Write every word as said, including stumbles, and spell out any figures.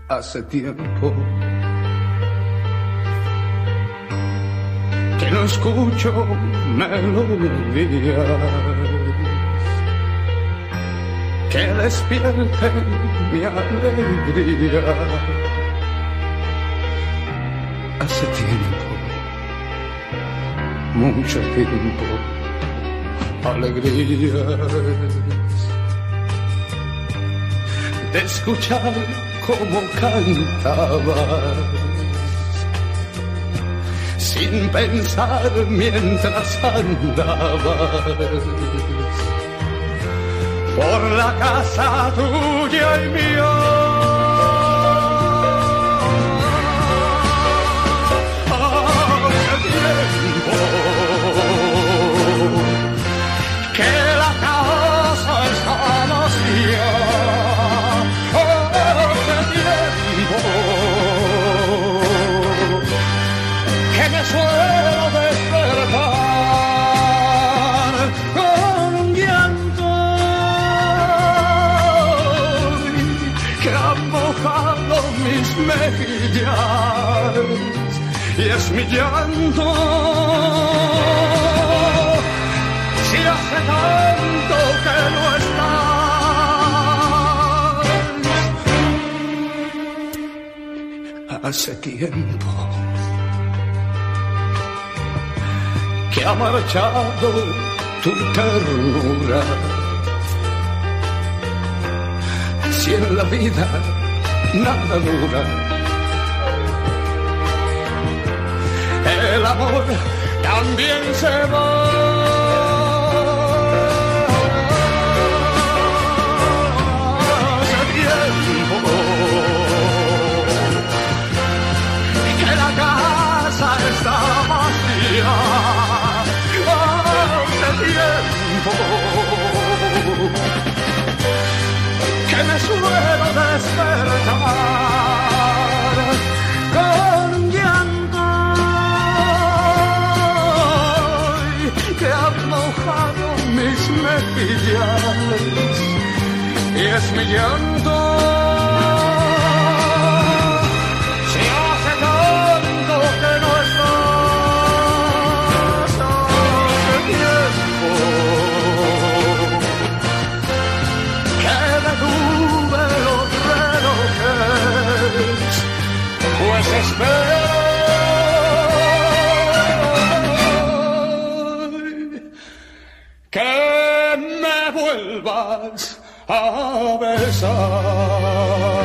Hace tiempo que no escucho melodías que despierten mi alegría. Hace tiempo, mucho tiempo, alegrías de escuchar cómo cantabas, sin pensar mientras andabas por la casa tuya y mía. Hace tiempo que la casa está vacía. Que me suelo despertar con un llanto que ha mojado mis mejillas, y es mi llanto si hace tanto que no estás. Hace tiempo que ha marchado tu ternura, si en la vida nada dura, el amor también se va. Hace tiempo que la casa está vacía. Hace tiempo que me suelo despertar con un llanto que ha mojado mis mejillas, y es mi llanto si hace tanto que no estás. Hace tiempo que detuve los relojes, pues espero que me vuelvas a besar.